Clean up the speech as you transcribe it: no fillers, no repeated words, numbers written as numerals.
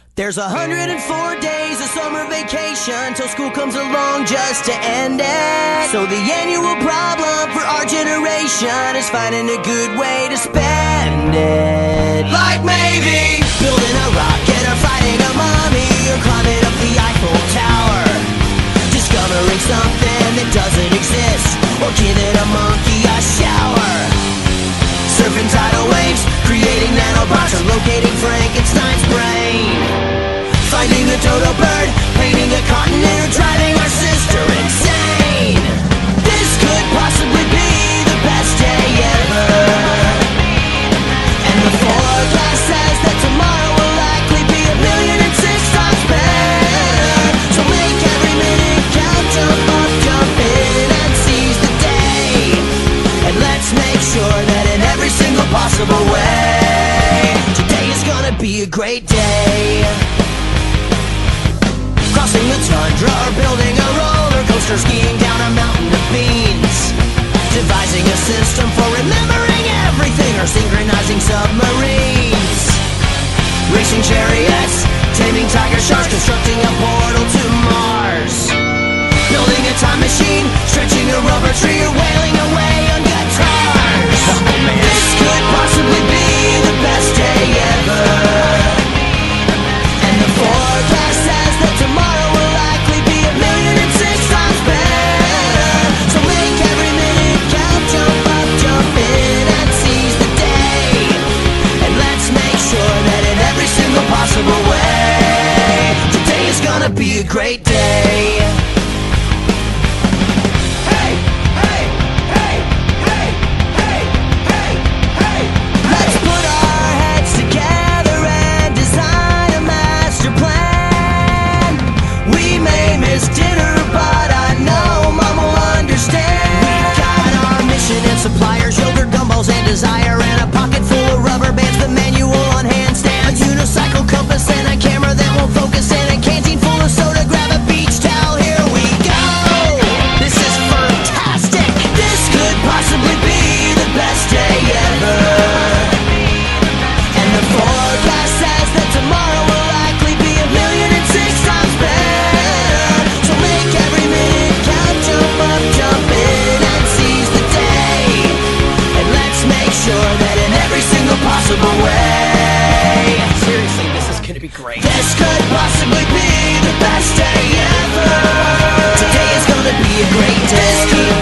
There's 104 days of summer vacation till school comes along just to end it. So the annual problem for our generation is finding a good way to spend it. Like maybe building a rocket or fighting a mummy or climbing up the Eiffel Tower, discovering something that doesn't exist or giving a monkey a shower, surfing tidal waves, creating nanobots or locating Frankenstein's brain, finding a dodo bird, painting a continent, or driving our sister insane. This could possibly be the best day ever, and the forecast says that tomorrow will likely be 1,000,006 times better. So make every minute count, jump up, jump in, and seize the day. And let's make sure that in every single possible way, today is gonna be a great day. Crossing the tundra or building a roller coaster, skiing down a mountain of beans, devising a system for remembering everything or synchronizing submarines, racing chariots, taming tiger sharks, constructing a portal to Mars, building a time machine, stretching a rubber tree, or wailing away on guitars. This could possibly be the best day ever, and the forecast says that tomorrow will likely be 1,000,006 times better. So make every minute count, jump up, jump in, and seize the day. And let's make sure that in every single possible way, today is gonna be a great day. Hey, hey, hey, hey, hey, hey, hey. Let's put our heads together and design a master plan. We may miss dinner, but I know Mom will understand. We've got our mission and suppliers, yogurt, gumballs, and desire, and a pocket full of rubber bands, the manual on handstands, a unicycle compass, and a camera that won't focus, and a canteen full of soda. Grab a beach towel, here we go. This is fantastic. This could possibly be the best day ever, and the forecast says that tomorrow will likely be 1,000,006 times better. So make every minute count, jump up, jump in, and seize the day. And let's make sure that in every single possible way, seriously, this is gonna be great. This could possibly be the best day ever. Today is gonna be a great day. This could